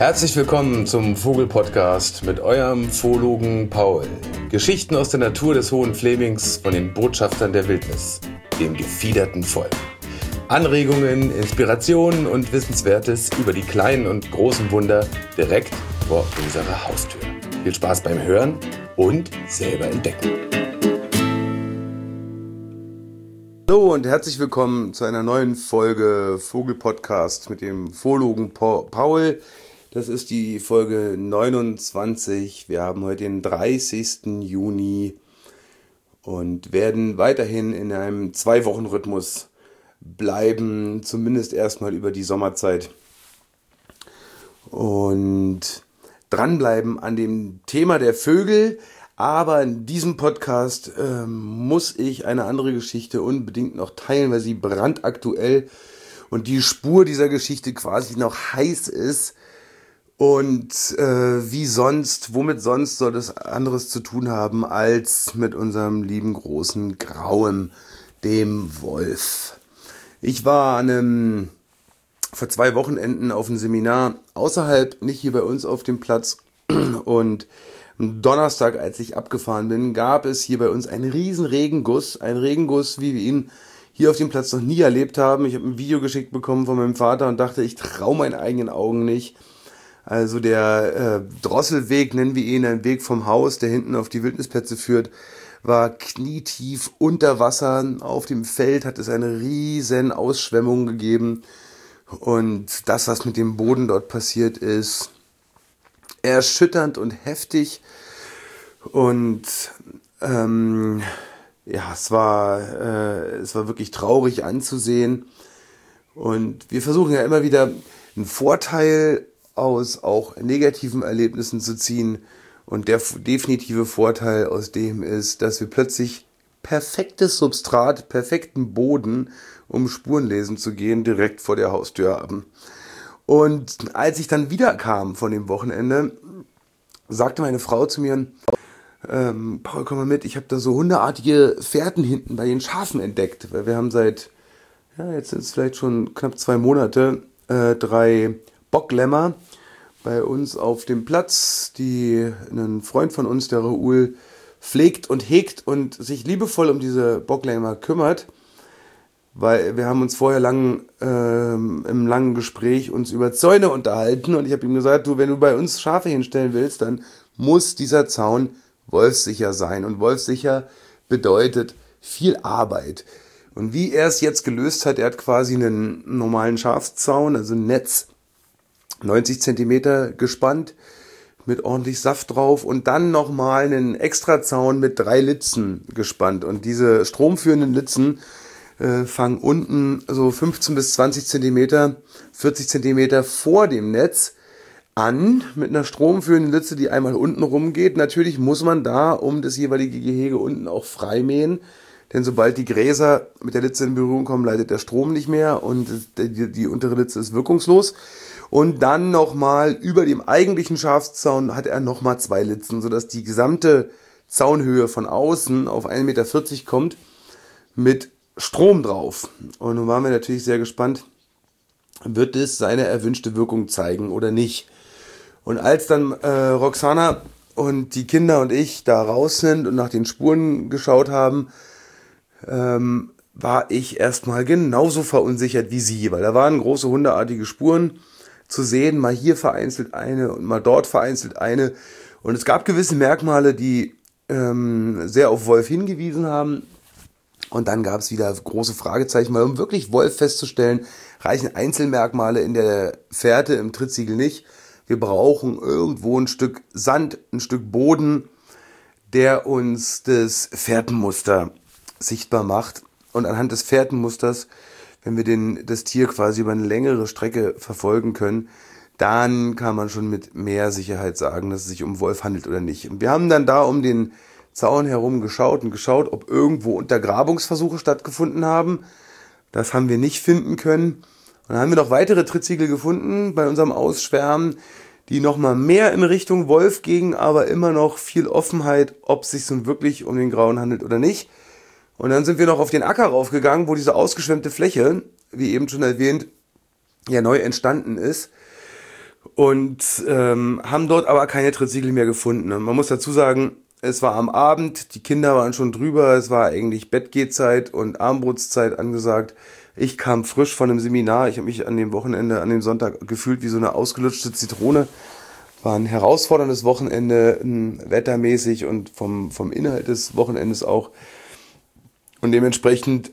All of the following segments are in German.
Herzlich willkommen zum Vogel-Podcast mit eurem Zoologen Paul. Geschichten aus der Natur des Hohen Flemings von den Botschaftern der Wildnis, dem gefiederten Volk. Anregungen, Inspirationen und Wissenswertes über die kleinen und großen Wunder direkt vor unserer Haustür. Viel Spaß beim Hören und selber entdecken. Hallo und herzlich willkommen zu einer neuen Folge Vogel-Podcast mit dem Zoologen Paul. Das ist die Folge 29. Wir haben heute den 30. Juni und werden weiterhin in einem 2-Wochen-Rhythmus bleiben, zumindest erstmal über die Sommerzeit. Und dranbleiben an dem Thema der Vögel. Aber in diesem Podcast muss ich eine andere Geschichte unbedingt noch teilen, weil sie brandaktuell und die Spur dieser Geschichte quasi noch heiß ist. Und womit sonst soll das anderes zu tun haben als mit unserem lieben großen Grauen, dem Wolf. Ich war vor 2 Wochenenden auf einem Seminar außerhalb, nicht hier bei uns auf dem Platz. Und am Donnerstag, als ich abgefahren bin, gab es hier bei uns einen riesen Regenguss. Ein Regenguss, wie wir ihn hier auf dem Platz noch nie erlebt haben. Ich habe ein Video geschickt bekommen von meinem Vater und dachte, ich traue meinen eigenen Augen nicht. Also der Drosselweg, nennen wir ihn, ein Weg vom Haus, der hinten auf die Wildnisplätze führt, war knietief unter Wasser. Auf dem Feld hat es eine riesen Ausschwemmung gegeben. Und das, was mit dem Boden dort passiert ist, erschütternd und heftig. Und es war wirklich traurig anzusehen. Und wir versuchen ja immer wieder einen Vorteil aus auch negativen Erlebnissen zu ziehen. Und der definitive Vorteil aus dem ist, dass wir plötzlich perfektes Substrat, perfekten Boden, um Spuren lesen zu gehen, direkt vor der Haustür haben. Und als ich dann wiederkam von dem Wochenende, sagte meine Frau zu mir, Paul, komm mal mit, ich habe da so hundeartige Fährten hinten bei den Schafen entdeckt. Weil wir haben jetzt sind es vielleicht schon knapp 2 Monate, 3 Bocklämmer bei uns auf dem Platz, die ein Freund von uns, der Raoul, pflegt und hegt und sich liebevoll um diese Bocklämmer kümmert, weil wir haben uns vorher im langen Gespräch uns über Zäune unterhalten und ich habe ihm gesagt, wenn du bei uns Schafe hinstellen willst, dann muss dieser Zaun wolfssicher sein und wolfssicher bedeutet viel Arbeit. Und wie er es jetzt gelöst hat, er hat quasi einen normalen Schafszaun, also ein Netz, 90 Zentimeter gespannt, mit ordentlich Saft drauf und dann nochmal einen Extrazaun mit 3 Litzen gespannt. Und diese stromführenden Litzen fangen unten so 15 bis 20 Zentimeter, 40 Zentimeter vor dem Netz an, mit einer stromführenden Litze, die einmal unten rumgeht. Natürlich muss man da um das jeweilige Gehege unten auch frei mähen, denn sobald die Gräser mit der Litze in Berührung kommen, leitet der Strom nicht mehr und die untere Litze ist wirkungslos. Und dann nochmal über dem eigentlichen Schafszaun hat er nochmal 2 Litzen, sodass die gesamte Zaunhöhe von außen auf 1,40 Meter kommt mit Strom drauf. Und nun waren wir natürlich sehr gespannt, wird es seine erwünschte Wirkung zeigen oder nicht. Und als dann Roxana und die Kinder und ich da raus sind und nach den Spuren geschaut haben, war ich erstmal genauso verunsichert wie sie, weil da waren große hundeartige Spuren zu sehen, mal hier vereinzelt eine und mal dort vereinzelt eine. Und es gab gewisse Merkmale, die sehr auf Wolf hingewiesen haben. Und dann gab es wieder große Fragezeichen, weil um wirklich Wolf festzustellen, reichen Einzelmerkmale in der Fährte, im Trittsiegel nicht. Wir brauchen irgendwo ein Stück Sand, ein Stück Boden, der uns das Fährtenmuster sichtbar macht. Und anhand des Fährtenmusters, wenn wir das Tier quasi über eine längere Strecke verfolgen können, dann kann man schon mit mehr Sicherheit sagen, dass es sich um Wolf handelt oder nicht. Und wir haben dann da um den Zaun herum geschaut, ob irgendwo Untergrabungsversuche stattgefunden haben. Das haben wir nicht finden können. Und dann haben wir noch weitere Trittsiegel gefunden bei unserem Ausschwärmen, die nochmal mehr in Richtung Wolf gingen, aber immer noch viel Offenheit, ob es sich nun wirklich um den Grauen handelt oder nicht. Und dann sind wir noch auf den Acker raufgegangen, wo diese ausgeschwemmte Fläche, wie eben schon erwähnt, ja neu entstanden ist. und haben dort aber keine Tritzigel mehr gefunden. Und man muss dazu sagen, es war am Abend, die Kinder waren schon drüber, es war eigentlich Bettgehzeit und Abendbrotszeit angesagt. Ich kam frisch von einem Seminar, ich habe mich an dem Wochenende, an dem Sonntag gefühlt wie so eine ausgelutschte Zitrone. War ein herausforderndes Wochenende, wettermäßig und vom Inhalt des Wochenendes auch. Und dementsprechend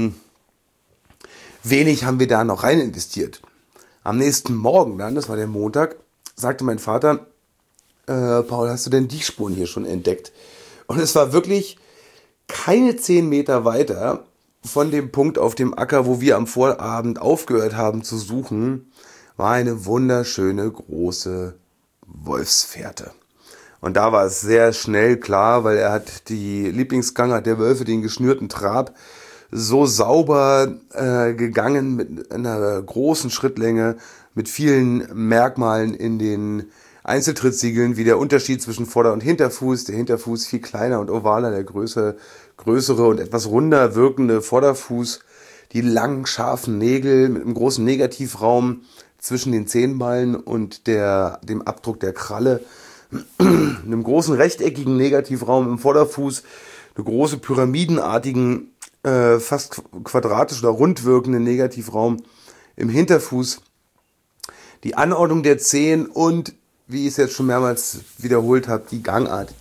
wenig haben wir da noch rein investiert. Am nächsten Morgen dann, das war der Montag, sagte mein Vater, Paul, hast du denn die Spuren hier schon entdeckt? Und es war wirklich keine 10 Meter weiter von dem Punkt auf dem Acker, wo wir am Vorabend aufgehört haben zu suchen, war eine wunderschöne große Wolfsfährte. Und da war es sehr schnell klar, weil er hat die Lieblingsgangart der Wölfe, den geschnürten Trab, so sauber gegangen mit einer großen Schrittlänge, mit vielen Merkmalen in den Einzeltrittsiegeln, wie der Unterschied zwischen Vorder- und Hinterfuß. Der Hinterfuß viel kleiner und ovaler, der größere und etwas runder wirkende Vorderfuß. Die langen, scharfen Nägel mit einem großen Negativraum zwischen den Zehenballen und dem Abdruck der Kralle. Einem großen rechteckigen Negativraum im Vorderfuß. Eine große pyramidenartigen, fast quadratisch oder rund wirkenden Negativraum im Hinterfuß. Die Anordnung der Zehen und, wie ich es jetzt schon mehrmals wiederholt habe, die Gangart,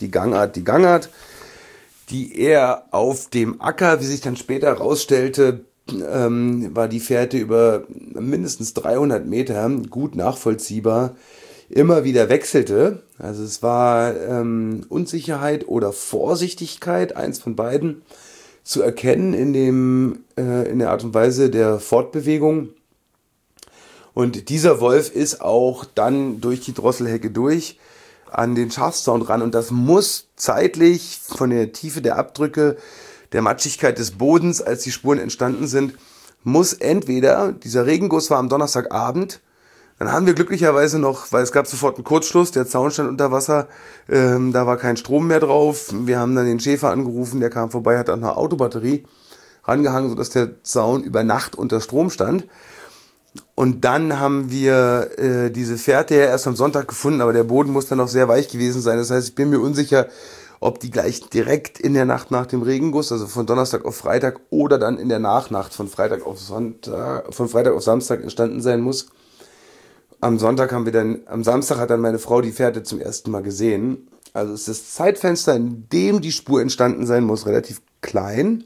die er auf dem Acker, wie sich dann später herausstellte, war die Fährte über mindestens 300 Meter gut nachvollziehbar, immer wieder wechselte. Also es war Unsicherheit oder Vorsichtigkeit, eins von beiden, zu erkennen in der Art und Weise der Fortbewegung. Und dieser Wolf ist auch dann durch die Drosselhecke durch an den Schafszaun ran. Und das muss zeitlich von der Tiefe der Abdrücke, der Matschigkeit des Bodens, als die Spuren entstanden sind, muss entweder, dieser Regenguss war am Donnerstagabend, dann haben wir glücklicherweise noch, weil es gab sofort einen Kurzschluss, der Zaun stand unter Wasser, da war kein Strom mehr drauf. Wir haben dann den Schäfer angerufen, der kam vorbei, hat an eine Autobatterie rangehangen, sodass der Zaun über Nacht unter Strom stand. Und dann haben wir diese Fährte ja erst am Sonntag gefunden, aber der Boden muss dann noch sehr weich gewesen sein. Das heißt, ich bin mir unsicher, ob die gleich direkt in der Nacht nach dem Regenguss, also von Donnerstag auf Freitag oder dann in der Nachnacht von Freitag auf Samstag entstanden sein muss. Am Samstag hat dann meine Frau die Fährte zum ersten Mal gesehen. Also ist das Zeitfenster, in dem die Spur entstanden sein muss, relativ klein.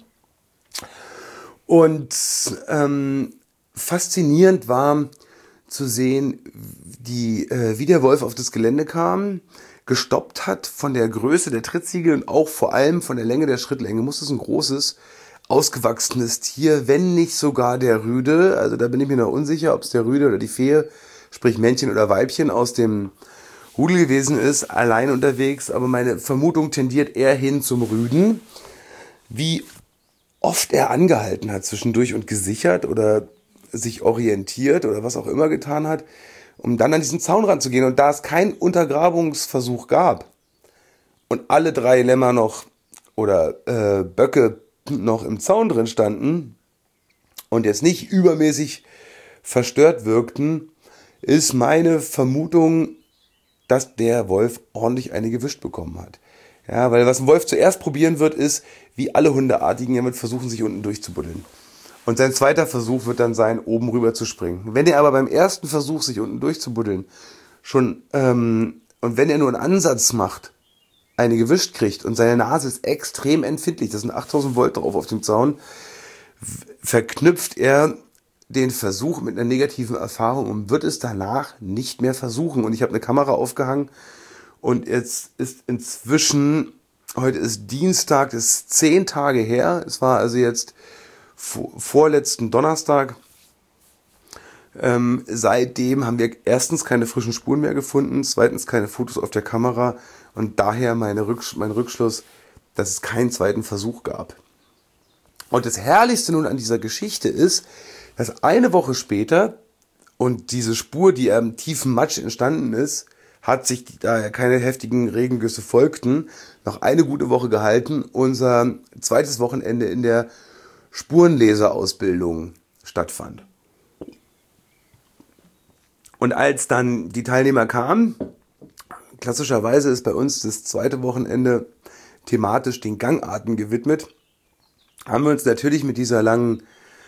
Und faszinierend war zu sehen, wie der Wolf auf das Gelände kam, gestoppt hat von der Größe der Trittsiegel und auch vor allem von der Länge der Schrittlänge. Muss es ein großes, ausgewachsenes Tier, wenn nicht sogar der Rüde. Also da bin ich mir noch unsicher, ob es der Rüde oder die Fehe, sprich Männchen oder Weibchen aus dem Rudel gewesen ist, allein unterwegs. Aber meine Vermutung tendiert eher hin zum Rüden. Wie oft er angehalten hat zwischendurch und gesichert oder sich orientiert oder was auch immer getan hat, um dann an diesen Zaun ranzugehen. Und da es keinen Untergrabungsversuch gab und alle 3 Lämmer noch oder Böcke noch im Zaun drin standen und jetzt nicht übermäßig verstört wirkten, ist meine Vermutung, dass der Wolf ordentlich eine gewischt bekommen hat. Ja, weil was ein Wolf zuerst probieren wird, ist, wie alle Hundeartigen, er wird versuchen, sich unten durchzubuddeln. Und sein zweiter Versuch wird dann sein, oben rüber zu springen. Wenn er aber beim ersten Versuch, sich unten durchzubuddeln, und wenn er nur einen Ansatz macht, eine gewischt kriegt und seine Nase ist extrem empfindlich, das sind 8000 Volt drauf auf dem Zaun, verknüpft er den Versuch mit einer negativen Erfahrung und wird es danach nicht mehr versuchen. Und ich habe eine Kamera aufgehangen und jetzt ist inzwischen, heute ist Dienstag, das ist 10 Tage her, es war also jetzt vorletzten Donnerstag. Seitdem haben wir erstens keine frischen Spuren mehr gefunden, zweitens keine Fotos auf der Kamera und daher mein Rückschluss, dass es keinen zweiten Versuch gab. Und das Herrlichste nun an dieser Geschichte ist, dass eine Woche später und diese Spur, die am tiefen Matsch entstanden ist, hat sich, da ja keine heftigen Regengüsse folgten, noch eine gute Woche gehalten, unser zweites Wochenende in der Spurenleserausbildung stattfand. Und als dann die Teilnehmer kamen, klassischerweise ist bei uns das zweite Wochenende thematisch den Gangarten gewidmet, haben wir uns natürlich mit diesem langen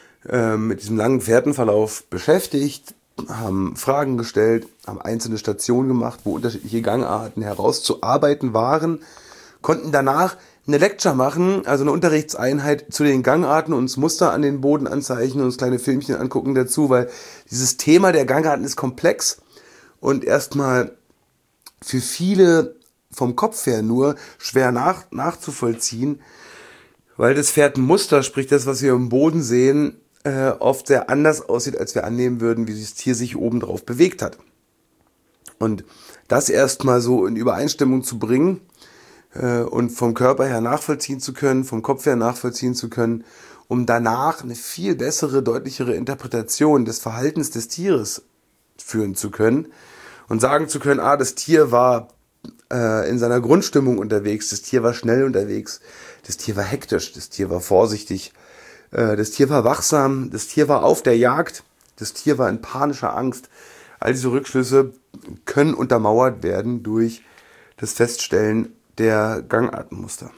Fährtenverlauf beschäftigt, haben Fragen gestellt, haben einzelne Stationen gemacht, wo unterschiedliche Gangarten herauszuarbeiten waren, konnten danach eine Lecture machen, also eine Unterrichtseinheit zu den Gangarten, uns Muster an den Boden anzeichnen, uns kleine Filmchen angucken dazu, weil dieses Thema der Gangarten ist komplex und erstmal für viele vom Kopf her nur schwer nachzuvollziehen, weil das Fährtenmuster, sprich das, was wir im Boden sehen, oft sehr anders aussieht, als wir annehmen würden, wie das Tier sich oben drauf bewegt hat. Und das erstmal so in Übereinstimmung zu bringen und vom Körper her nachvollziehen zu können, vom Kopf her nachvollziehen zu können, um danach eine viel bessere, deutlichere Interpretation des Verhaltens des Tieres führen zu können und sagen zu können, das Tier war in seiner Grundstimmung unterwegs, das Tier war schnell unterwegs, das Tier war hektisch, das Tier war vorsichtig, das Tier war wachsam, das Tier war auf der Jagd, das Tier war in panischer Angst. All diese Rückschlüsse können untermauert werden durch das Feststellen der Gangartenmuster.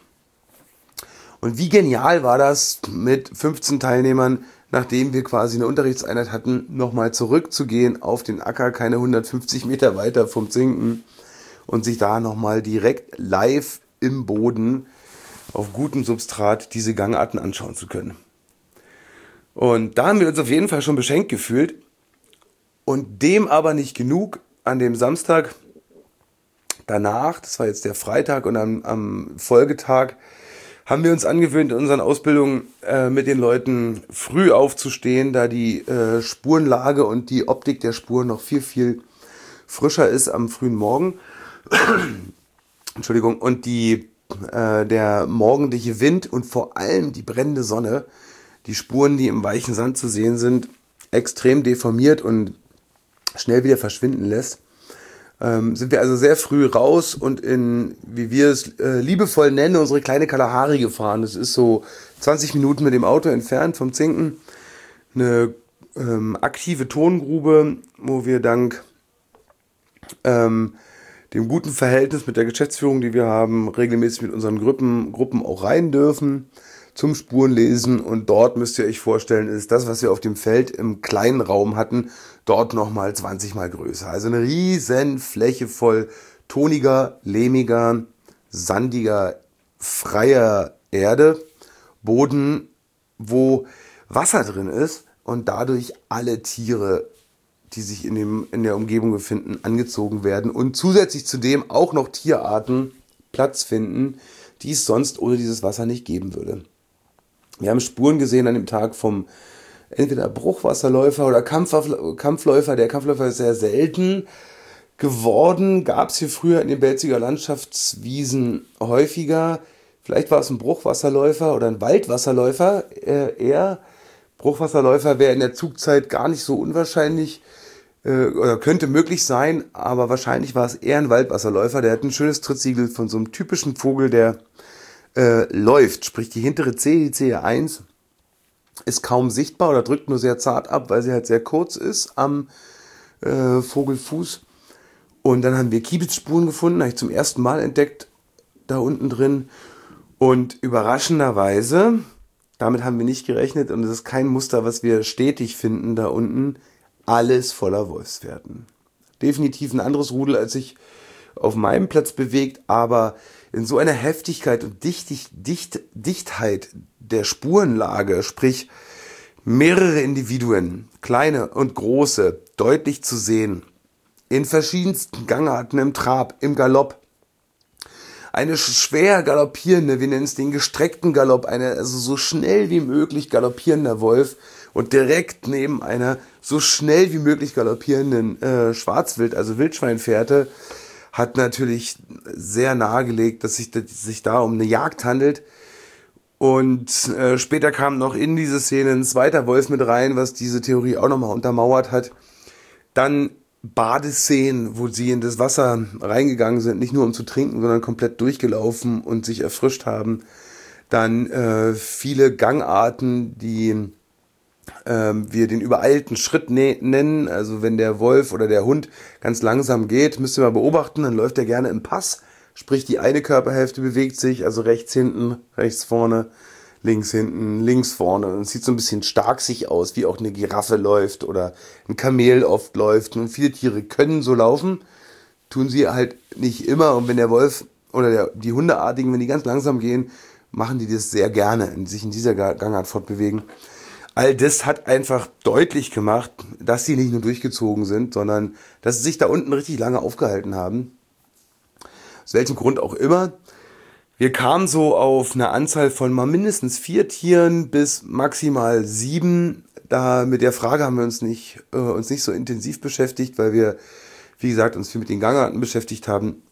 Und wie genial war das, mit 15 Teilnehmern, nachdem wir quasi eine Unterrichtseinheit hatten, nochmal zurückzugehen auf den Acker, keine 150 Meter weiter vom Zinken, und sich da nochmal direkt live im Boden auf gutem Substrat diese Gangarten anschauen zu können. Und da haben wir uns auf jeden Fall schon beschenkt gefühlt. Und dem aber nicht genug. An dem Samstag danach, das war jetzt der Freitag, und am Folgetag haben wir uns angewöhnt, in unseren Ausbildungen mit den Leuten früh aufzustehen, da die Spurenlage und die Optik der Spuren noch viel, viel frischer ist am frühen Morgen. Entschuldigung. Und der morgendliche Wind und vor allem die brennende Sonne, die Spuren, die im weichen Sand zu sehen sind, extrem deformiert und schnell wieder verschwinden lässt, sind wir also sehr früh raus und in, wie wir es liebevoll nennen, unsere kleine Kalahari gefahren. Das ist so 20 Minuten mit dem Auto entfernt vom Zinken. Eine aktive Tongrube, wo wir dank dem guten Verhältnis mit der Geschäftsführung, die wir haben, regelmäßig mit unseren Gruppen auch rein dürfen zum Spurenlesen. Und dort müsst ihr euch vorstellen, ist das, was wir auf dem Feld im kleinen Raum hatten, dort nochmal 20 Mal größer. Also eine riesen Fläche voll toniger, lehmiger, sandiger, freier Erde, Boden, wo Wasser drin ist und dadurch alle Tiere, die sich in der Umgebung befinden, angezogen werden und zusätzlich zu dem auch noch Tierarten Platz finden, die es sonst ohne dieses Wasser nicht geben würde. Wir haben Spuren gesehen an dem Tag vom entweder Bruchwasserläufer oder Kampfläufer. Der Kampfläufer ist sehr selten geworden, gab es hier früher in den Belziger Landschaftswiesen häufiger. Vielleicht war es ein Bruchwasserläufer oder ein Waldwasserläufer eher. Bruchwasserläufer wäre in der Zugzeit gar nicht so unwahrscheinlich oder könnte möglich sein, aber wahrscheinlich war es eher ein Waldwasserläufer. Der hat ein schönes Trittsiegel von so einem typischen Vogel, der läuft, sprich die hintere Zehe, die Zehe 1, ist kaum sichtbar oder drückt nur sehr zart ab, weil sie halt sehr kurz ist am Vogelfuß. Und dann haben wir Kiebitzspuren gefunden, habe ich zum ersten Mal entdeckt, da unten drin. Und überraschenderweise, damit haben wir nicht gerechnet, und es ist kein Muster, was wir stetig finden da unten, alles voller Wolfsfährten. Definitiv ein anderes Rudel, als sich auf meinem Platz bewegt, aber in so einer Heftigkeit und Dichtheit der Spurenlage, sprich mehrere Individuen, kleine und große, deutlich zu sehen, in verschiedensten Gangarten, im Trab, im Galopp, eine schwer galoppierende, wir nennen es den gestreckten Galopp, also so schnell wie möglich galoppierender Wolf und direkt neben einer so schnell wie möglich galoppierenden Schwarzwild, also Wildschweinfährte, hat natürlich sehr nahegelegt, dass sich da um eine Jagd handelt. Und später kam noch in diese Szene ein zweiter Wolf mit rein, was diese Theorie auch nochmal untermauert hat. Dann Badeszenen, wo sie in das Wasser reingegangen sind, nicht nur um zu trinken, sondern komplett durchgelaufen und sich erfrischt haben. Dann viele Gangarten, die wir den übereilten Schritt nennen. Also wenn der Wolf oder der Hund ganz langsam geht, müsst ihr mal beobachten, dann läuft er gerne im Pass. Sprich, die eine Körperhälfte bewegt sich, also rechts hinten, rechts vorne, links hinten, links vorne. Und es sieht so ein bisschen starksig aus, wie auch eine Giraffe läuft oder ein Kamel oft läuft. Und viele Tiere können so laufen, tun sie halt nicht immer. Und wenn der Wolf oder die Hundeartigen, wenn die ganz langsam gehen, machen die das sehr gerne, sich in dieser Gangart fortbewegen. All das hat einfach deutlich gemacht, dass sie nicht nur durchgezogen sind, sondern dass sie sich da unten richtig lange aufgehalten haben. Aus welchem Grund auch immer. Wir kamen so auf eine Anzahl von mal mindestens 4 Tieren bis maximal 7. Da mit der Frage haben wir uns nicht so intensiv beschäftigt, weil wir, wie gesagt, uns viel mit den Gangarten beschäftigt haben.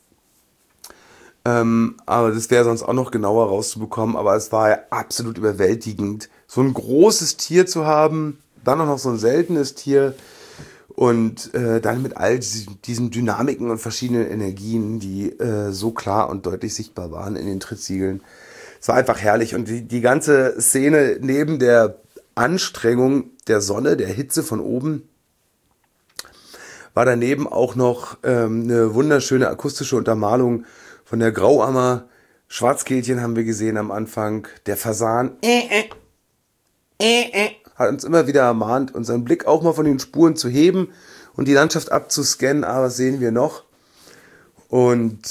Aber das wäre sonst auch noch genauer rauszubekommen. Aber es war ja absolut überwältigend, so ein großes Tier zu haben, dann auch noch so ein seltenes Tier und dann mit all diesen Dynamiken und verschiedenen Energien, die so klar und deutlich sichtbar waren in den Trittsiegeln. Es war einfach herrlich und die ganze Szene neben der Anstrengung der Sonne, der Hitze von oben, war daneben auch noch eine wunderschöne akustische Untermalung von der Grauammer. Schwarzkehlchen haben wir gesehen am Anfang, der Fasan hat uns immer wieder ermahnt, unseren Blick auch mal von den Spuren zu heben und die Landschaft abzuscannen. Aber was sehen wir noch? Und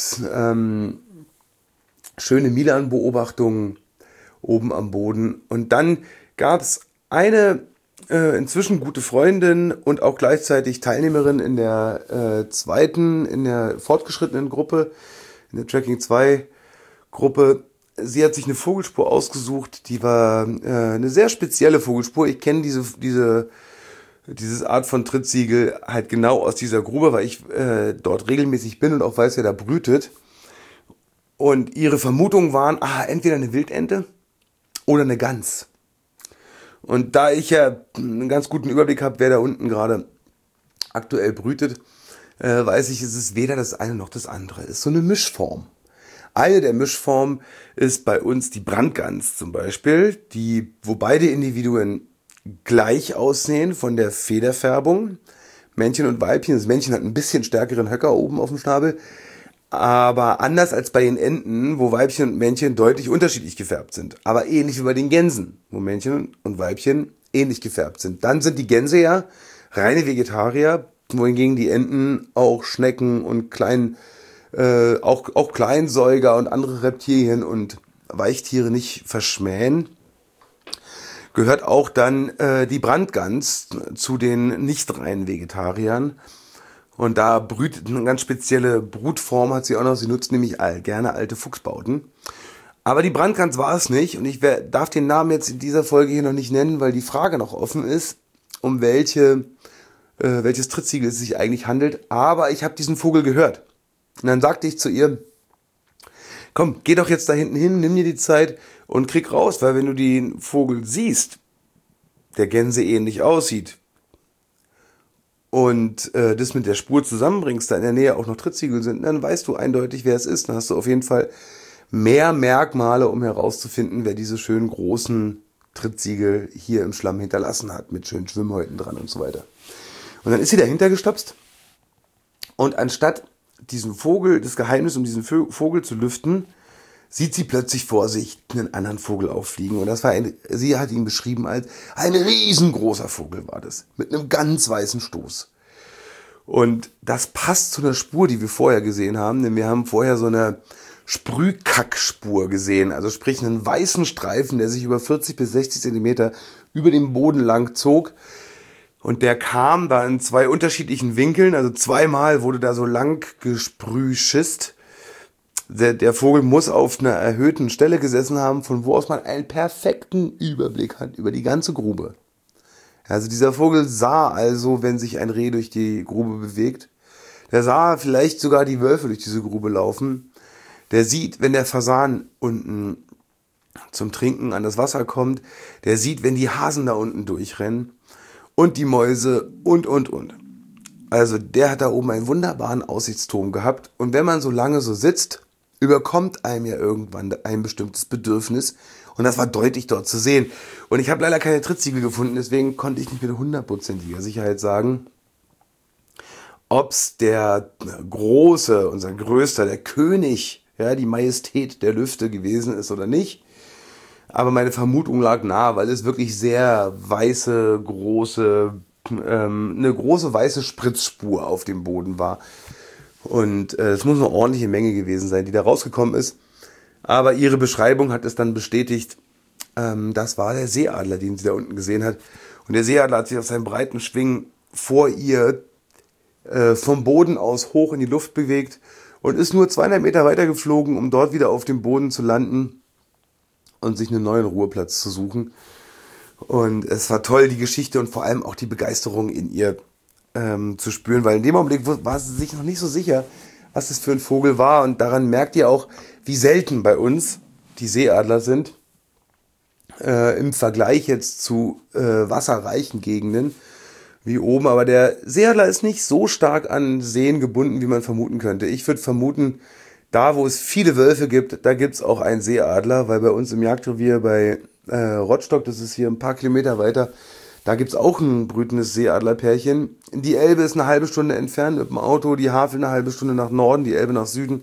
schöne Milan-Beobachtungen oben am Boden. Und dann gab es eine inzwischen gute Freundin und auch gleichzeitig Teilnehmerin in der in der fortgeschrittenen Gruppe, in der Tracking 2 Gruppe. Sie hat sich eine Vogelspur ausgesucht, die war eine sehr spezielle Vogelspur. Ich kenne dieses Art von Trittsiegel halt genau aus dieser Grube, weil ich dort regelmäßig bin und auch weiß, wer da brütet. Und ihre Vermutungen waren, entweder eine Wildente oder eine Gans. Und da ich ja einen ganz guten Überblick habe, wer da unten gerade aktuell brütet, weiß ich, es ist weder das eine noch das andere. Es ist so eine Mischform. Eine der Mischformen ist bei uns die Brandgans zum Beispiel, wo beide Individuen gleich aussehen von der Federfärbung. Männchen und Weibchen. Das Männchen hat ein bisschen stärkeren Höcker oben auf dem Schnabel. Aber anders als bei den Enten, wo Weibchen und Männchen deutlich unterschiedlich gefärbt sind. Aber ähnlich wie bei den Gänsen, wo Männchen und Weibchen ähnlich gefärbt sind. Dann sind die Gänse ja reine Vegetarier, wohingegen die Enten auch Schnecken und auch Kleinsäuger und andere Reptilien und Weichtiere nicht verschmähen. Gehört auch dann die Brandgans zu den nicht reinen Vegetariern. Und da brütet eine ganz spezielle Brutform, hat sie auch noch. Sie nutzt nämlich gerne alte Fuchsbauten. Aber die Brandgans war es nicht. Und ich darf den Namen jetzt in dieser Folge hier noch nicht nennen, weil die Frage noch offen ist, um welches Trittsiegel es sich eigentlich handelt. Aber ich habe diesen Vogel gehört. Und dann sagte ich zu ihr, komm, geh doch jetzt da hinten hin, nimm dir die Zeit und krieg raus. Weil wenn du den Vogel siehst, der Gänse ähnlich aussieht, und das mit der Spur zusammenbringst, da in der Nähe auch noch Trittsiegel sind, dann weißt du eindeutig, wer es ist. Dann hast du auf jeden Fall mehr Merkmale, um herauszufinden, wer diese schönen großen Trittsiegel hier im Schlamm hinterlassen hat, mit schönen Schwimmhäuten dran und so weiter. Und dann ist sie dahinter gestapst und anstatt das Geheimnis um diesen Vogel zu lüften, sieht sie plötzlich vor sich einen anderen Vogel auffliegen. Und sie hat ihn beschrieben als ein riesengroßer Vogel war das. Mit einem ganz weißen Stoß. Und das passt zu einer Spur, die wir vorher gesehen haben. Denn wir haben vorher so eine Sprühkackspur gesehen. Also sprich einen weißen Streifen, der sich über 40 bis 60 Zentimeter über dem Boden lang zog. Und der kam da in 2 unterschiedlichen Winkeln. Also 2-mal wurde da so lang gesprühschisst. Der Vogel muss auf einer erhöhten Stelle gesessen haben, von wo aus man einen perfekten Überblick hat über die ganze Grube. Also dieser Vogel sah also, wenn sich ein Reh durch die Grube bewegt. Der sah vielleicht sogar die Wölfe durch diese Grube laufen. Der sieht, wenn der Fasan unten zum Trinken an das Wasser kommt. Der sieht, wenn die Hasen da unten durchrennen. Und die Mäuse und. Also der hat da oben einen wunderbaren Aussichtsturm gehabt. Und wenn man so lange so sitzt, überkommt einem ja irgendwann ein bestimmtes Bedürfnis Und das war deutlich dort zu sehen. Und ich habe leider keine Trittsiegel gefunden, deswegen konnte ich nicht mit hundertprozentiger Sicherheit sagen, ob's der große, unser größter, der König, ja, die Majestät der Lüfte gewesen ist oder nicht. Aber meine Vermutung lag nahe, weil es wirklich sehr weiße, eine große weiße Spritzspur auf dem Boden war. Und es muss eine ordentliche Menge gewesen sein, die da rausgekommen ist. Aber ihre Beschreibung hat es dann bestätigt, das war der Seeadler, den sie da unten gesehen hat. Und der Seeadler hat sich auf seinen breiten Schwingen vor ihr vom Boden aus hoch in die Luft bewegt und ist nur 200 Meter weiter geflogen, um dort wieder auf dem Boden zu landen und sich einen neuen Ruheplatz zu suchen. Und es war toll, die Geschichte und vor allem auch die Begeisterung in ihr zu spüren, weil in dem Augenblick war sie sich noch nicht so sicher, was das für ein Vogel war. Und daran merkt ihr auch, wie selten bei uns die Seeadler sind im Vergleich jetzt zu wasserreichen Gegenden wie oben. Aber der Seeadler ist nicht so stark an Seen gebunden, wie man vermuten könnte. Ich würde vermuten, da wo es viele Wölfe gibt, da gibt es auch einen Seeadler, weil bei uns im Jagdrevier bei Rottstock, das ist hier ein paar Kilometer weiter, da gibt es auch ein brütendes Seeadlerpärchen. Die Elbe ist eine halbe Stunde entfernt mit dem Auto, die Havel eine halbe Stunde nach Norden, die Elbe nach Süden.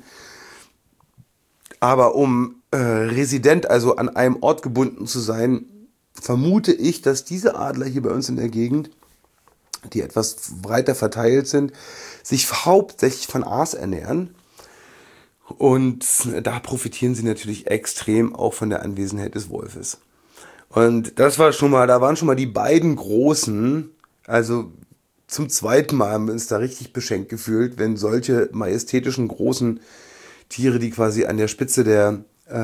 Aber um Resident, also an einem Ort gebunden zu sein, vermute ich, dass diese Adler hier bei uns in der Gegend, die etwas breiter verteilt sind, sich hauptsächlich von Aas ernähren. Und da profitieren sie natürlich extrem auch von der Anwesenheit des Wolfes. Und das war schon mal, da waren schon mal die beiden Großen, also zum zweiten Mal haben wir uns da richtig beschenkt gefühlt, wenn solche majestätischen großen Tiere, die quasi an der Spitze der,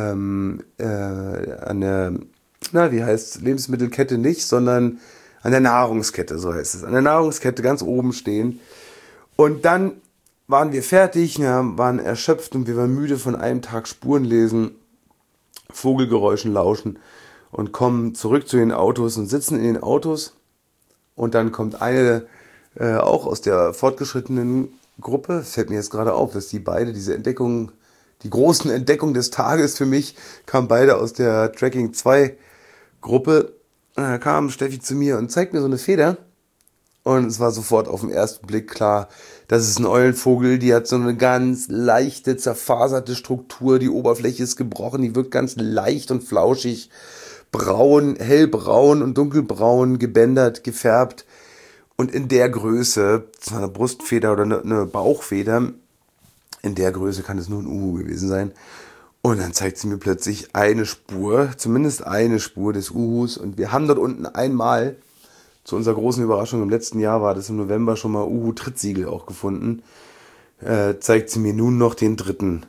wie heißt Lebensmittelkette nicht, sondern an der Nahrungskette, so heißt es, an der Nahrungskette ganz oben stehen. Und dann waren wir fertig, ja, waren erschöpft und wir waren müde von einem Tag Spuren lesen, Vogelgeräuschen lauschen und kommen zurück zu den Autos und sitzen in den Autos. Und dann kommt eine, auch aus der fortgeschrittenen Gruppe, fällt mir jetzt gerade auf, dass die beide diese Entdeckungen, die großen Entdeckungen des Tages für mich, kamen beide aus der Tracking 2 Gruppe. Und da kam Steffi zu mir und zeigt mir so eine Feder. Und es war sofort auf den ersten Blick klar, das ist ein Eulenvogel, die hat so eine ganz leichte, zerfaserte Struktur, die Oberfläche ist gebrochen, die wirkt ganz leicht und flauschig, braun, hellbraun und dunkelbraun, gebändert, gefärbt. Und in der Größe, das war eine Brustfeder oder eine Bauchfeder, in der Größe kann es nur ein Uhu gewesen sein. Und dann zeigt sie mir plötzlich eine Spur, zumindest eine Spur des Uhus. Und wir haben dort unten einmal, zu unserer großen Überraschung, im letzten Jahr war das im November schon mal Uhu-Trittsiegel auch gefunden, zeigt sie mir nun noch den dritten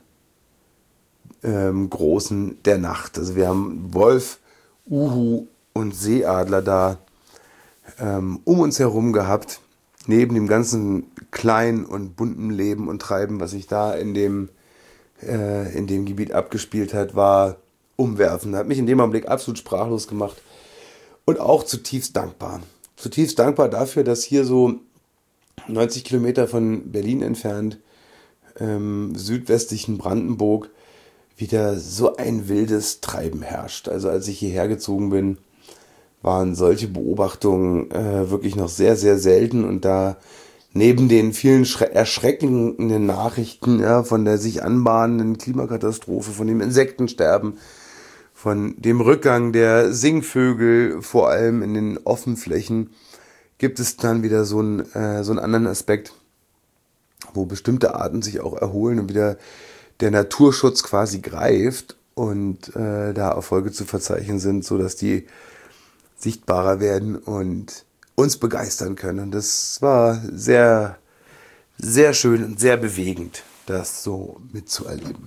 großen der Nacht. Also wir haben Wolf, Uhu und Seeadler da um uns herum gehabt, neben dem ganzen kleinen und bunten Leben und Treiben, was sich da in dem Gebiet abgespielt hat, war umwerfend. Hat mich in dem Augenblick absolut sprachlos gemacht und auch zutiefst dankbar. Zutiefst dankbar dafür, dass hier so 90 Kilometer von Berlin entfernt, südwestlichen Brandenburg, wieder so ein wildes Treiben herrscht. Also als ich hierher gezogen bin, waren solche Beobachtungen wirklich noch sehr, sehr selten. Und da neben den vielen erschreckenden Nachrichten, ja, von der sich anbahnenden Klimakatastrophe, von dem Insektensterben, von dem Rückgang der Singvögel, vor allem in den Offenflächen, gibt es dann wieder so einen anderen Aspekt, wo bestimmte Arten sich auch erholen und wieder der Naturschutz quasi greift und da Erfolge zu verzeichnen sind, sodass die sichtbarer werden und uns begeistern können. Und das war sehr, sehr schön und sehr bewegend, das so mitzuerleben.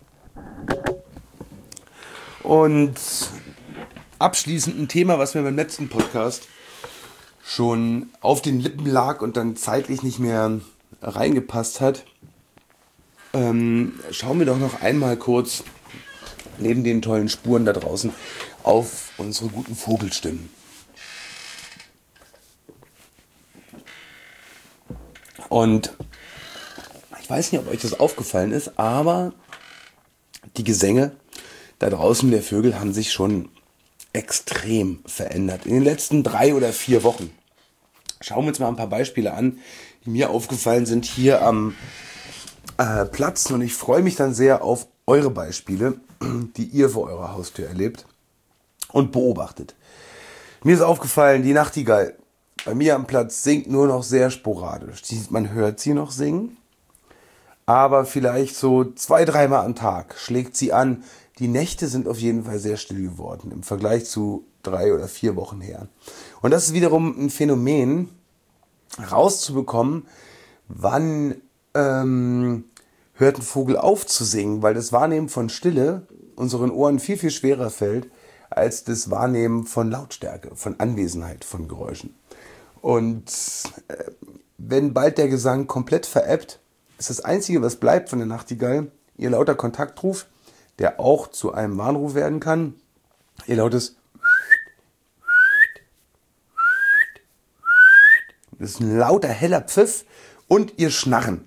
Und abschließend ein Thema, was mir beim letzten Podcast schon auf den Lippen lag und dann zeitlich nicht mehr reingepasst hat. Schauen wir doch noch einmal kurz neben den tollen Spuren da draußen auf unsere guten Vogelstimmen. Und ich weiß nicht, ob euch das aufgefallen ist, aber die Gesänge da draußen der Vögel haben sich schon extrem verändert. In den letzten 3 oder 4 Wochen. Schauen wir uns mal ein paar Beispiele an, die mir aufgefallen sind hier am Platz. Und ich freue mich dann sehr auf eure Beispiele, die ihr vor eurer Haustür erlebt und beobachtet. Mir ist aufgefallen, die Nachtigall bei mir am Platz singt nur noch sehr sporadisch. Man hört sie noch singen, aber vielleicht so 2-3 Mal am Tag schlägt sie an. Die Nächte sind auf jeden Fall sehr still geworden im Vergleich zu 3 oder 4 Wochen her. Und das ist wiederum ein Phänomen, rauszubekommen, wann hört ein Vogel auf zu singen, weil das Wahrnehmen von Stille unseren Ohren viel, viel schwerer fällt als das Wahrnehmen von Lautstärke, von Anwesenheit, von Geräuschen. Und wenn bald der Gesang komplett verebbt, ist das Einzige, was bleibt von der Nachtigall, ihr lauter Kontaktruf, der auch zu einem Warnruf werden kann. Ihr lautes das ist ein lauter, heller Pfiff und ihr Schnarren.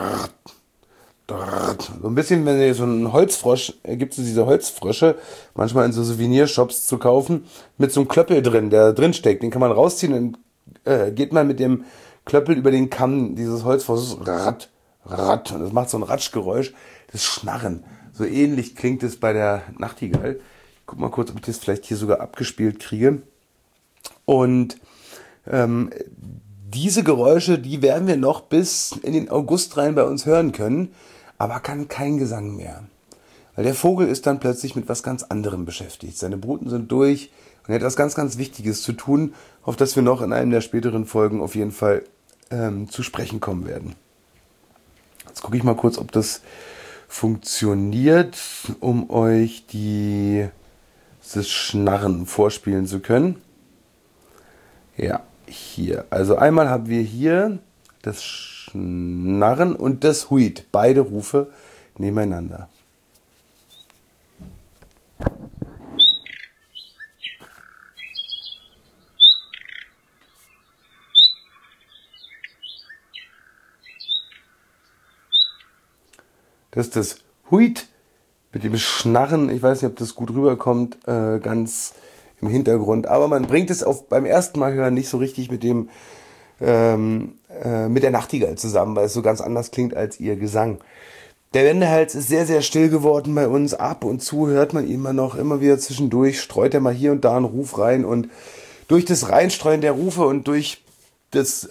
So ein bisschen, wenn ihr so einen Holzfrosch, gibt es diese Holzfrösche, manchmal in so Souvenirshops zu kaufen, mit so einem Klöppel drin, der drin steckt. Den kann man rausziehen und geht man mit dem Klöppel über den Kamm dieses Holzfrosches. Und das macht so ein Ratschgeräusch, das Schnarren. So ähnlich klingt es bei der Nachtigall. Ich guck mal kurz, ob ich das vielleicht hier sogar abgespielt kriege. Und diese Geräusche, die werden wir noch bis in den August rein bei uns hören können, aber kann kein Gesang mehr. Weil der Vogel ist dann plötzlich mit was ganz anderem beschäftigt. Seine Bruten sind durch und er hat was ganz, ganz Wichtiges zu tun, auf das wir noch in einem der späteren Folgen auf jeden Fall zu sprechen kommen werden. Jetzt gucke ich mal kurz, ob das funktioniert, um euch dieses Schnarren vorspielen zu können. Ja, hier. Also einmal haben wir hier das Schnarren und das Huit. Beide Rufe nebeneinander. Das ist das Huit mit dem Schnarren. Ich weiß nicht, ob das gut rüberkommt, ganz im Hintergrund. Aber man bringt es beim ersten Mal hören nicht so richtig mit der Nachtigall zusammen, weil es so ganz anders klingt als ihr Gesang. Der Wendehals ist sehr, sehr still geworden bei uns. Ab und zu hört man ihn immer wieder zwischendurch, streut er mal hier und da einen Ruf rein. Und durch das Reinstreuen der Rufe und durch das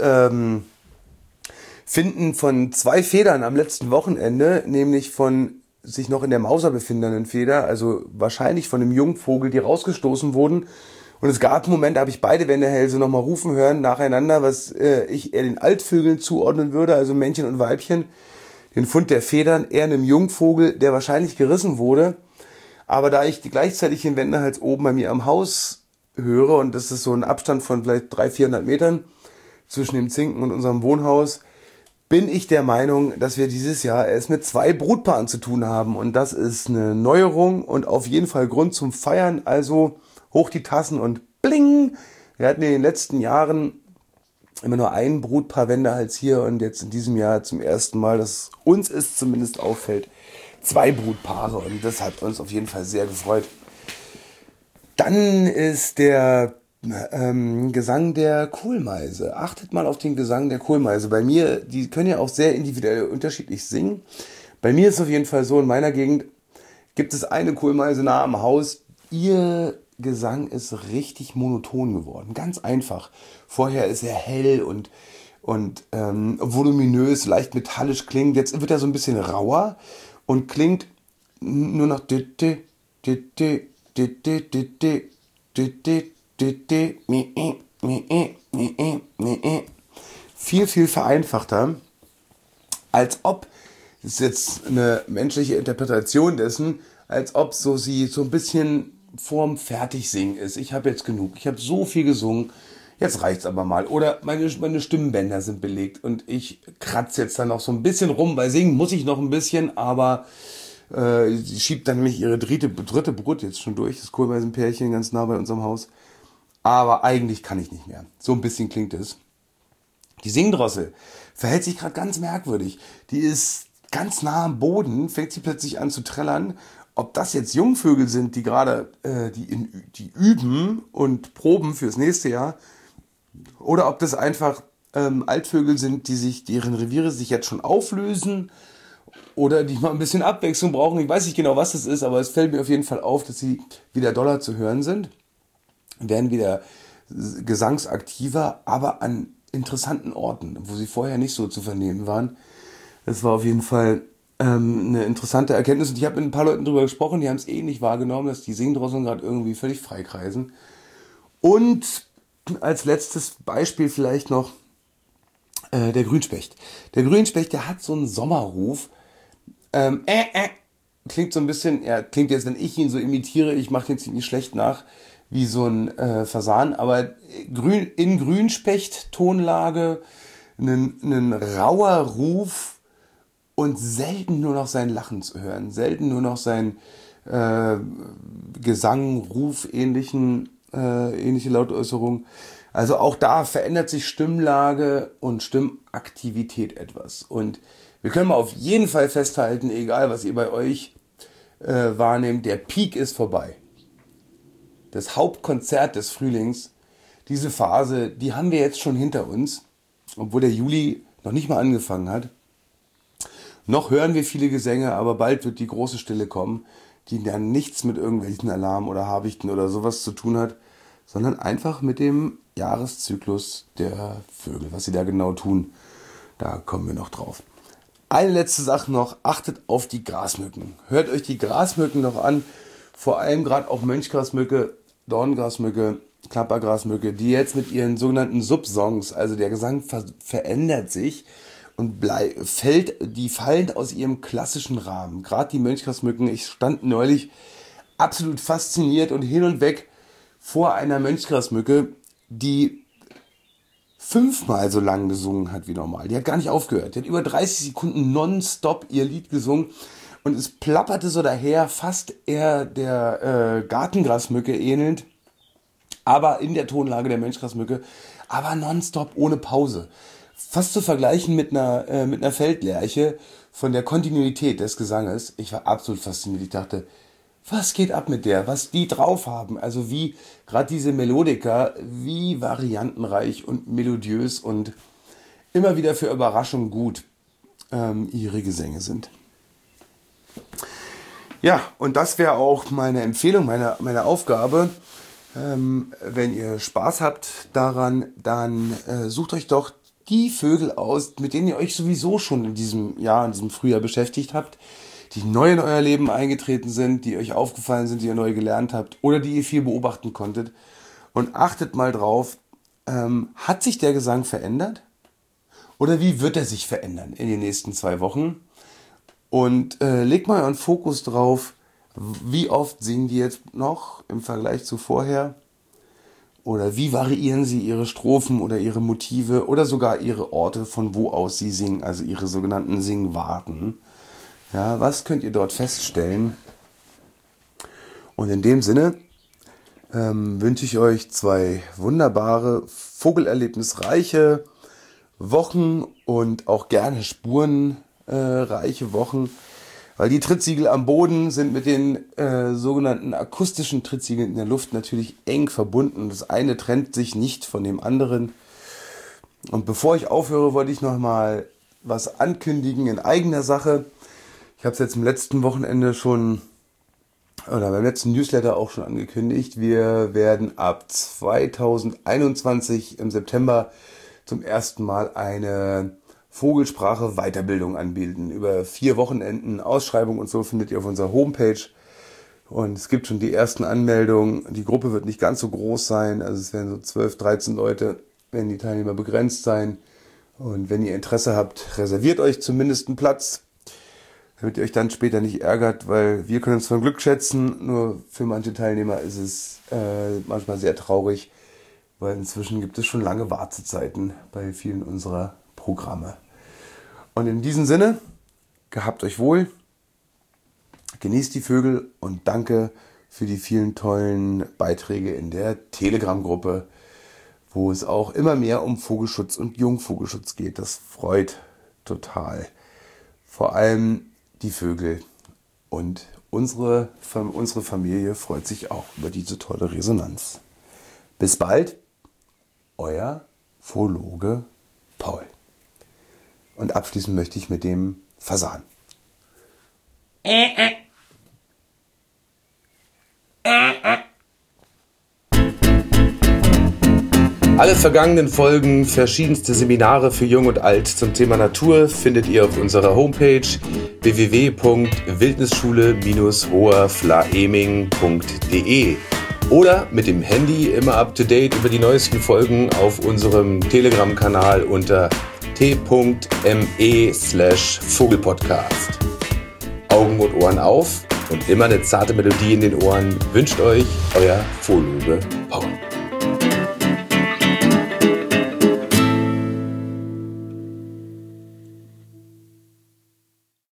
Finden von 2 Federn am letzten Wochenende, nämlich von sich noch in der Mauser befindenden Feder, also wahrscheinlich von einem Jungvogel, die rausgestoßen wurden. Und es gab einen Moment, da habe ich beide Wendehälse nochmal rufen hören, nacheinander, was ich eher den Altvögeln zuordnen würde, also Männchen und Weibchen. Den Fund der Federn eher einem Jungvogel, der wahrscheinlich gerissen wurde. Aber da ich gleichzeitig den Wendehals oben bei mir am Haus höre, und das ist so ein Abstand von vielleicht 300-400 Metern zwischen dem Zinken und unserem Wohnhaus, bin ich der Meinung, dass wir dieses Jahr es mit 2 Brutpaaren zu tun haben. Und das ist eine Neuerung und auf jeden Fall Grund zum Feiern. Also hoch die Tassen und bling! Wir hatten in den letzten Jahren immer nur ein Brutpaar Wendehals hier und jetzt in diesem Jahr zum ersten Mal, dass uns es zumindest auffällt, 2 Brutpaare. Und das hat uns auf jeden Fall sehr gefreut. Dann ist der Gesang der Kohlmeise. Achtet mal auf den Gesang der Kohlmeise. Bei mir, die können ja auch sehr individuell unterschiedlich singen. Bei mir ist es auf jeden Fall so, in meiner Gegend gibt es eine Kohlmeise nah am Haus. Ihr Gesang ist richtig monoton geworden. Ganz einfach. Vorher ist er hell und voluminös, leicht metallisch klingend. Jetzt wird er so ein bisschen rauer und klingt nur noch viel, viel vereinfachter, als ob, das ist jetzt eine menschliche Interpretation dessen, als ob sie so ein bisschen vorm Fertigsingen ist. Ich habe jetzt genug, ich habe so viel gesungen, jetzt reicht's aber mal. Oder meine Stimmbänder sind belegt und ich kratze jetzt dann noch so ein bisschen rum, weil singen muss ich noch ein bisschen, aber sie schiebt dann nämlich ihre dritte Brut jetzt schon durch, das Kohlmeisenpärchen ganz nah bei unserem Haus. Aber eigentlich kann ich nicht mehr. So ein bisschen klingt es. Die Singdrossel verhält sich gerade ganz merkwürdig. Die ist ganz nah am Boden, fängt sie plötzlich an zu trällern Ob das jetzt Jungvögel sind, die gerade die üben und proben fürs nächste Jahr, oder ob das einfach Altvögel sind, deren Reviere sich jetzt schon auflösen oder die mal ein bisschen Abwechslung brauchen. Ich weiß nicht genau, was das ist, aber es fällt mir auf jeden Fall auf, dass sie wieder doller zu hören sind, werden wieder gesangsaktiver, aber an interessanten Orten, wo sie vorher nicht so zu vernehmen waren. Das war auf jeden Fall eine interessante Erkenntnis. Und ich habe mit ein paar Leuten darüber gesprochen, die haben es ähnlich wahrgenommen, dass die Singdrosseln gerade irgendwie völlig freikreisen. Und als letztes Beispiel vielleicht noch der Grünspecht. Der Grünspecht, der hat so einen Sommerruf. Klingt so ein bisschen, klingt jetzt, wenn ich ihn so imitiere, ich mache jetzt nicht schlecht nach, wie so ein Fasan, aber in Grünspecht-Tonlage ein rauer Ruf und selten nur noch sein Lachen zu hören, selten nur noch sein Gesang, Ruf, ähnliche Lautäußerung. Also auch da verändert sich Stimmlage und Stimmaktivität etwas. Und wir können mal auf jeden Fall festhalten, egal was ihr bei euch wahrnehmt, der Peak ist vorbei. Das Hauptkonzert des Frühlings, diese Phase, die haben wir jetzt schon hinter uns, obwohl der Juli noch nicht mal angefangen hat. Noch hören wir viele Gesänge, aber bald wird die große Stille kommen, die dann nichts mit irgendwelchen Alarm oder Habichten oder sowas zu tun hat, sondern einfach mit dem Jahreszyklus der Vögel. Was sie da genau tun, da kommen wir noch drauf. Eine letzte Sache noch, achtet auf die Grasmücken. Hört euch die Grasmücken noch an, vor allem gerade auch Mönchgrasmücke, Dorngrasmücke, Klappergrasmücke, die jetzt mit ihren sogenannten Subsongs, also der Gesang verändert sich und die fallen aus ihrem klassischen Rahmen. Gerade die Mönchgrasmücken, ich stand neulich absolut fasziniert und hin und weg vor einer Mönchgrasmücke, die 5-mal so lang gesungen hat wie normal. Die hat gar nicht aufgehört. Die hat über 30 Sekunden nonstop ihr Lied gesungen und es plapperte so daher, fast eher der Gartengrasmücke ähnelnd, aber in der Tonlage der Mönchgrasmücke, aber nonstop ohne Pause. Fast zu vergleichen mit einer Feldlerche von der Kontinuität des Gesanges. Ich war absolut fasziniert. Ich dachte, was geht ab mit der? Was die drauf haben? Also wie gerade diese Melodika, wie variantenreich und melodiös und immer wieder für Überraschung gut ihre Gesänge sind. Ja, und das wäre auch meine Empfehlung, meine Aufgabe. Wenn ihr Spaß habt daran, dann sucht euch doch die Vögel aus, mit denen ihr euch sowieso schon in diesem Frühjahr beschäftigt habt, die neu in euer Leben eingetreten sind, die euch aufgefallen sind, die ihr neu gelernt habt oder die ihr viel beobachten konntet. Und achtet mal drauf, hat sich der Gesang verändert? Oder wie wird er sich verändern in den nächsten 2 Wochen? Und legt mal euren Fokus drauf, wie oft singen die jetzt noch im Vergleich zu vorher? Oder wie variieren sie ihre Strophen oder ihre Motive oder sogar ihre Orte, von wo aus sie singen, also ihre sogenannten Singwarten? Ja, was könnt ihr dort feststellen? Und in dem Sinne wünsche ich euch 2 wunderbare, vogelerlebnisreiche Wochen und auch gerne spurenreiche Wochen, weil die Trittsiegel am Boden sind mit den sogenannten akustischen Trittsiegeln in der Luft natürlich eng verbunden. Das eine trennt sich nicht von dem anderen. Und bevor ich aufhöre, wollte ich noch mal was ankündigen in eigener Sache. Ich habe es jetzt am letzten Wochenende schon, oder beim letzten Newsletter auch schon angekündigt. Wir werden ab 2021 im September zum ersten Mal eine Vogelsprache-Weiterbildung anbieten. Über 4 Wochenenden, Ausschreibung und so findet ihr auf unserer Homepage. Und es gibt schon die ersten Anmeldungen. Die Gruppe wird nicht ganz so groß sein. Also es werden so 12, 13 Leute, werden die Teilnehmer begrenzt sein. Und wenn ihr Interesse habt, reserviert euch zumindest einen Platz, damit ihr euch dann später nicht ärgert, weil wir können uns von Glück schätzen, nur für manche Teilnehmer ist es manchmal sehr traurig, weil inzwischen gibt es schon lange Wartezeiten bei vielen unserer Programme. Und in diesem Sinne, gehabt euch wohl, genießt die Vögel und danke für die vielen tollen Beiträge in der Telegram-Gruppe, wo es auch immer mehr um Vogelschutz und Jungvogelschutz geht. Das freut total. Vor allem die Vögel und unsere Familie freut sich auch über diese tolle Resonanz. Bis bald, euer Phologe Paul. Und abschließen möchte ich mit dem Fasan. Alle vergangenen Folgen, verschiedenste Seminare für Jung und Alt zum Thema Natur findet ihr auf unserer Homepage www.wildnisschule-hoherflaeming.de oder mit dem Handy immer up to date über die neuesten Folgen auf unserem Telegram-Kanal unter t.me/Vogelpodcast. Augen und Ohren auf und immer eine zarte Melodie in den Ohren wünscht euch euer Phologe Paul.